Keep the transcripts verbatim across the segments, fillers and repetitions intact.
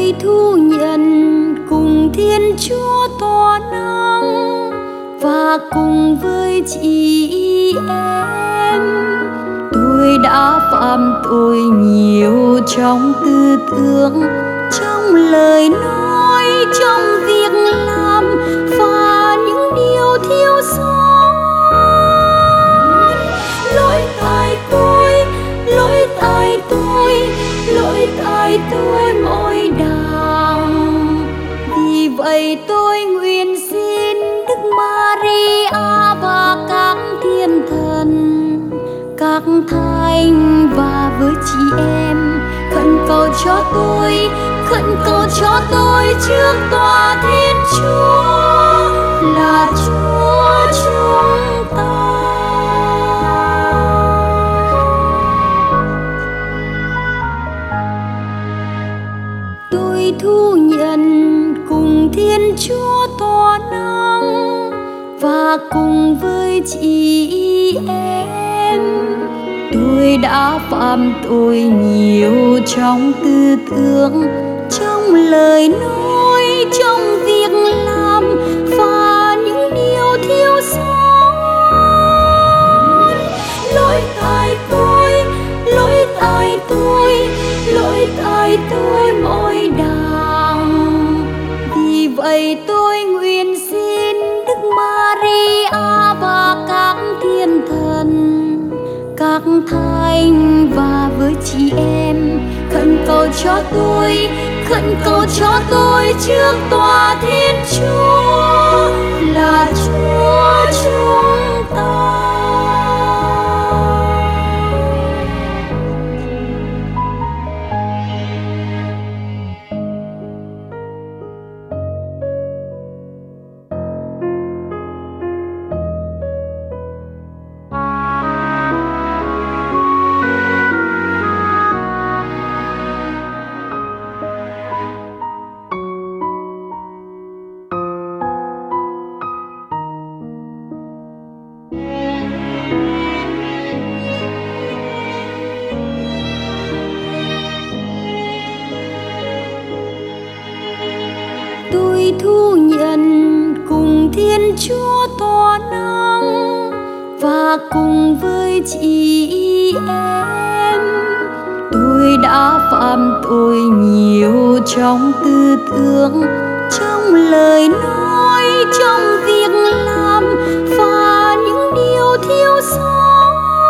Tôi thu nhận cùng Thiên Chúa tỏ năng và cùng với chị em. Tôi đã phạm tội nhiều trong tư tưởng, trong lời nói, trong việc làm và những điều thiếu sót. Lỗi tại tôi, lỗi tại tôi, lỗi tại tôi mỗi đàng. Vì vậy tôi nguyện xin Đức Maria và các thiên thần, các thánh và với chị em khẩn cầu cho tôi, khẩn cầu cho tôi trước tòa Thiên Chúa là Chúa chúng ta. Tôi thu nhận cùng Thiên Chúa tỏ năng và cùng với chị em. Tôi đã phạm tội nhiều trong tư tưởng, trong lời nói, trong việc làm và những điều thiếu sót. Lỗi tại tôi, lỗi tại tôi, lỗi tại tôi mỗi đàng. Vì vậy tôi nguyện xin Đức Maria và các thiên thần, các thánh và với chị em khẩn cầu cho tôi, khẩn cầu cho tôi trước tòa Thiên Chúa là Chúa chúng ta. Tôi thu nhận cùng Thiên Chúa tỏ năng và cùng với chị em. Tôi đã phạm tội nhiều trong tư tưởng, trong lời nói, trong việc làm và những điều thiếu sót.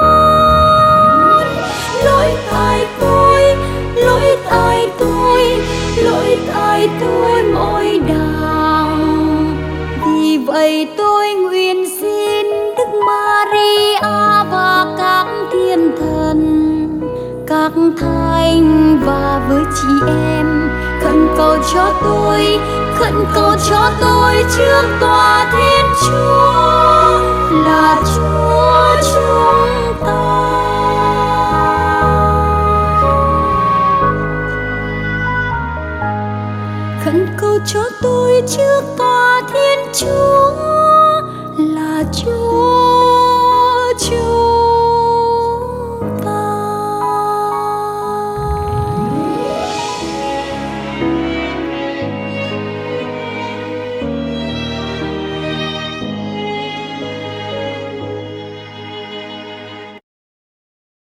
Lỗi tại tôi, lỗi tại tôi, lỗi tại tôi mỗi đàng. Vì vậy tôi nguyện xin Đức Maria và các thiên thần, các thánh và với chị em khẩn cầu cho tôi, khẩn cầu cho tôi trước tòa Thiên Chúa là Chúa chúng ta. Khẩn cầu cho tôi trước tòa Thiên Chúa